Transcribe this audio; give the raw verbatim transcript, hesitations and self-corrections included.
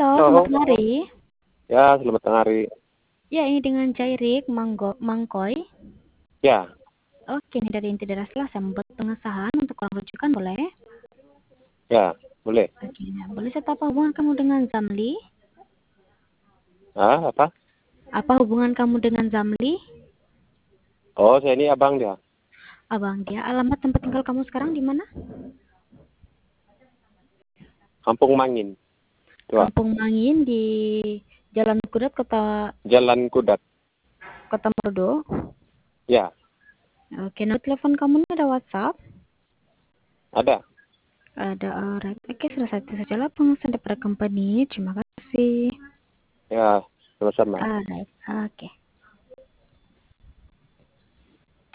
Halo, selamat Halo, tengah hari. ya selamat tengah hari. Ya, ini dengan Jairik Manggo Mangkoy. Ya, Oke, ini dari Inti Daerah Selah. Saya membuat pengesahan untuk uang rujukan, boleh? ya, boleh. Oke, nah, boleh saya tahu apa hubungan kamu dengan Zamli? Ah, apa? Apa hubungan kamu dengan Zamli? Oh, saya ini abang dia. Abang dia. Alamat tempat tinggal kamu sekarang di mana? Kampung Mangin. Dua. Kampung Mangin di Jalan Kudat, Kota Jalan Kudat. Kota Merdo. Ya, Oke, nomor telepon kamu ini ada WhatsApp? ada. Ada, alright. Oke, salah satu saja lah pengesahan daripada company. Terima kasih. Ya, sama-sama. Alright, oke.